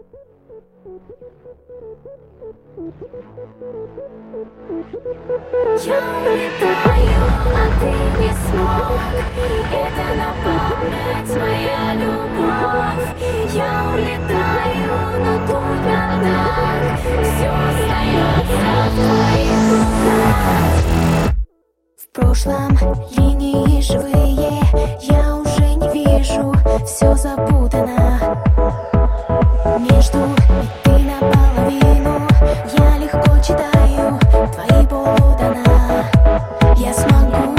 Я улетаю, а ты не смог. Это на память моя любовь. Я улетаю, но только так. Все остается в твоих руках. В прошлом линии живые я уже не вижу. Все запутано. Между ты наполовину. Я легко читаю твои полутона. Я смогу.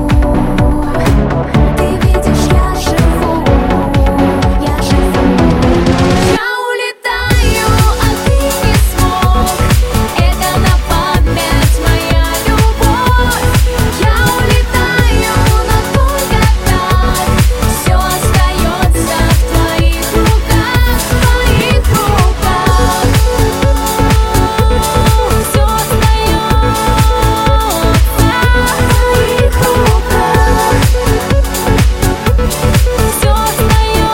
Ты видишь, я живу. Я живу. Я улетаю, а ты не смог. Это на память моя любовь. Я улетаю, но только так. Все остается в твоих руках, в твоих руках. Все остается в твоих руках. Все остается.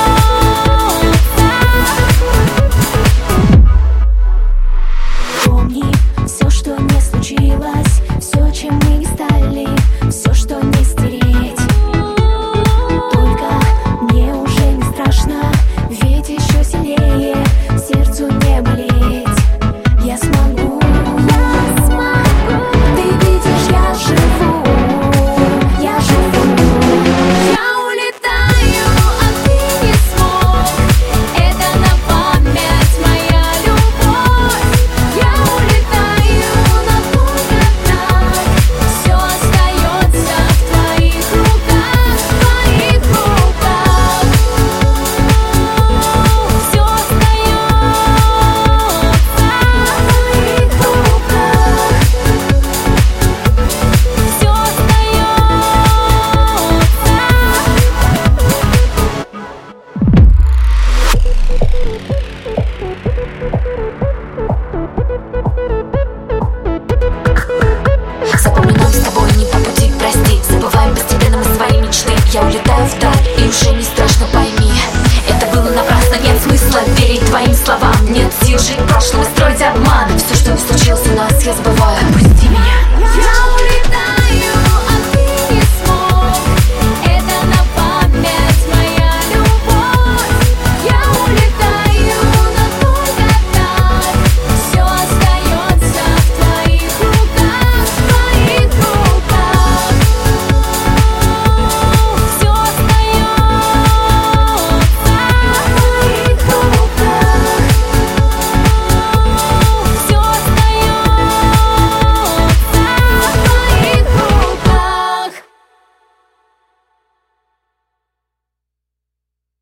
Помни все, что не случилось, все, чем мы не стали, все, что не стереть. Только мне уже не страшно, ведь еще сильнее сердцу не болеть. Я смогу. Ты видишь, я живу. Я живу. Я улетаю, а ты не смог. Это на память моя любовь. Я улетаю, но только так. Все остается в твоих руках, в твоих руках. Все остается в твоих руках. Все остается. Запомню, нам с тобой не по пути, прости. Забываем постепенно мы свои мечты. Я улетаю вдаль, и уже не страшно, пойми. Это было напрасно, нет смысла верить твоим словам. Нет сил жить прошлым и строить обман. Все, что не случилось у нас, я забываю.